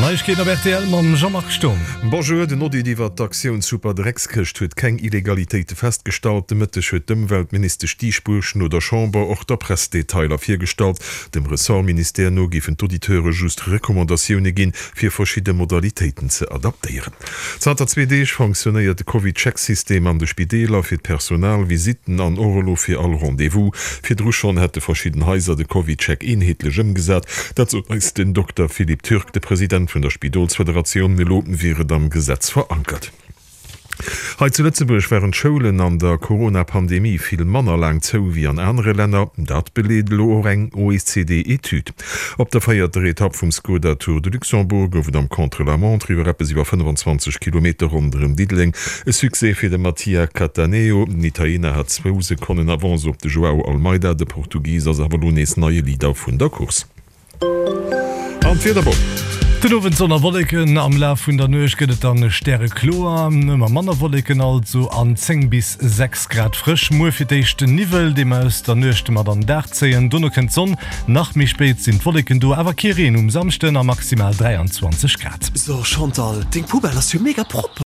Ich gehe RTL mam Jean-Marc Sturm. Bonjour, de Nodiiwwer d'Aktiun super Dreckskrcht huet keng Illegalitéite feststalt, de Mëtte huet dem Weltminister Stichpuchen oder Chamber och der Pressdetailer firstalt. Dem Ressortminister no gifen d'Auditeure just Rekommandaioune ginn fir verschiedene Modalitéiten ze adaptieren. Zter 2D funktioniert de COVID-Checksystem an de Spideler fir d Personal, Visiten an Orlo fir all Rendevous. Fir Dr schon hätte verschieden Häiser de COVID-Check inhetlegem gesat, dat ist den Dr. Philipp Türk, de Präsident von der Spidolsföderation Meloten wäre am Gesetz verankert. Heute zu Lützeburg wären Schulen an der Corona-Pandemie viel Manner lang zo wie an andere Länder, dat belegt Loreng OECD-Etüd. Op der feierte Etappe vom Skoda Tour de Luxembourg gouf am Contre-la-Montre über über 25 Kilometer rund um Diedling. E Succès für den Mattia Cataneo. Italiener hat 2 Sekunden Avance op de Joao Almeida, de Portugieser Savalones neue Lieder vun der Kurs. An Federbock. Den sonner Wolken am La vun der Nøch gëtt an Sterre Klo ëmmer Manner Wolken also an 10 bis 6 Grad frisch Mufirchten Nivel de aus der Nøchte mat an derzeien Donnerken Sonn nach mich spéit sinn Wolken do awer Kirin Samsten a maximal 23 Grad. So Chantal, Ding Pubel as mega proper.